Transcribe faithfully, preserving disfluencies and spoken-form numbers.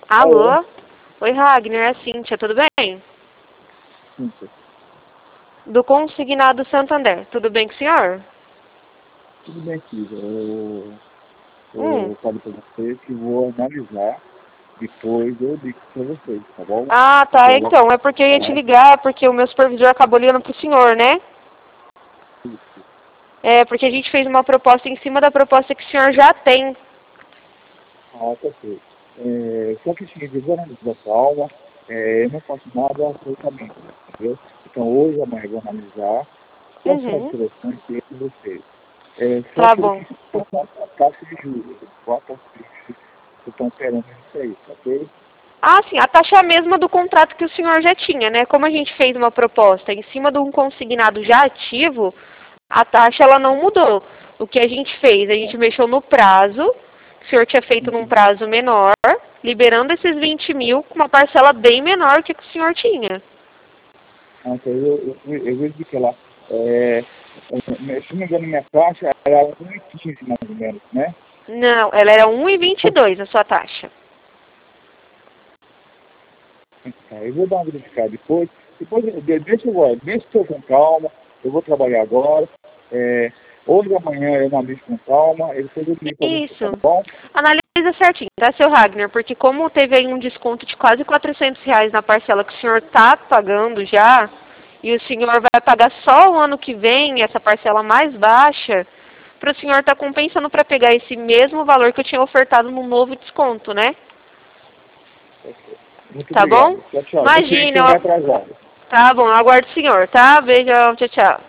Alô? Alô? Oi, Ragnar, é a Cíntia, tudo bem? Cíntia, Do Consignado Santander, tudo bem com o senhor? tudo bem, Cíntia. Eu, Hum. eu falei para você que vou analisar, depois eu digo para vocês, tá bom? Ah, tá, Então, então, é porque eu ia te é, ligar, porque o meu supervisor acabou ligando pro senhor, né? isso. É, porque a gente fez uma proposta em cima da proposta que o senhor já tem. Ah, tá certo. É, só que assim, eu vou analisar a alma, é, eu não faço nada absolutamente, entendeu? Então hoje, amanhã eu vou analisar quais são as Uhum. soluções que eu com vocês. É, só Tá que eu bom. preciso passar a taxa de juros, qual a taxa de juros que estão operando nisso aí, tá ok? Ah, sim, a taxa é a mesma do contrato que o senhor já tinha, né? Como a gente fez uma proposta em cima de um consignado já ativo, a taxa ela não mudou. O que a gente fez? A gente mexeu no prazo, o senhor tinha feito num Uhum. prazo menor, liberando esses vinte mil com uma parcela bem menor que a que o senhor tinha. Ah, então eu, eu, eu, eu verifiquei lá. É, é, se não me engano, minha taxa era um e quinze mais ou menos, né? Não, ela era um vírgula vinte e dois a sua taxa. É, eu vou dar uma verificada depois. Depois, de- deixa eu, deixa eu com calma. Eu vou trabalhar agora. É, hoje amanhã eu analiso com calma. E depois eu ligo para você, tá Isso. bom? Analisa certinho, tá, seu Ragnar? Porque como teve aí um desconto de quase quatrocentos reais na parcela que o senhor tá pagando já, e o senhor vai pagar só o ano que vem, essa parcela mais baixa, para o senhor estar compensando para pegar esse mesmo valor que eu tinha ofertado num novo desconto, né? Ok. Muito Tá bom? obrigado. Tchau, tchau. Desculpe Imagina, chegar eu... atrasado. Tá bom, eu aguardo o senhor, tá? Beijão, tchau, tchau.